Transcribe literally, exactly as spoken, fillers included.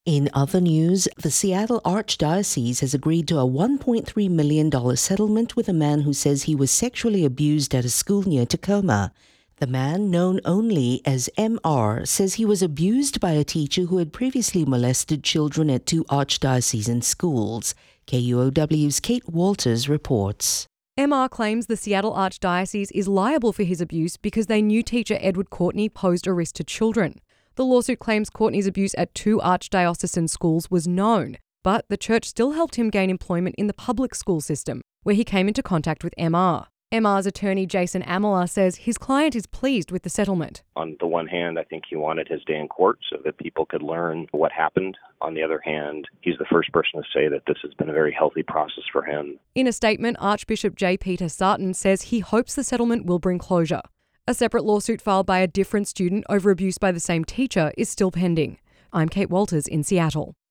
In other news, the Seattle Archdiocese has agreed to a one point three million dollars settlement with a man who says he was sexually abused at a school near Tacoma. The man, known only as M R, says he was abused by a teacher who had previously molested children at two archdiocesan schools. K U O W's Kate Walters reports. M R claims the Seattle Archdiocese is liable for his abuse because they knew teacher Edward Courtney posed a risk to children. The lawsuit claims Courtney's abuse at two archdiocesan schools was known, but the church still helped him gain employment in the public school system, where he came into contact with M R. M R's attorney Jason Amela says his client is pleased with the settlement. On the one hand, I think he wanted his day in court so that people could learn what happened. On the other hand, he's the first person to say that this has been a very healthy process for him. In a statement, Archbishop J. Peter Sarton says he hopes the settlement will bring closure. A separate lawsuit filed by a different student over abuse by the same teacher is still pending. I'm Kate Walters in Seattle.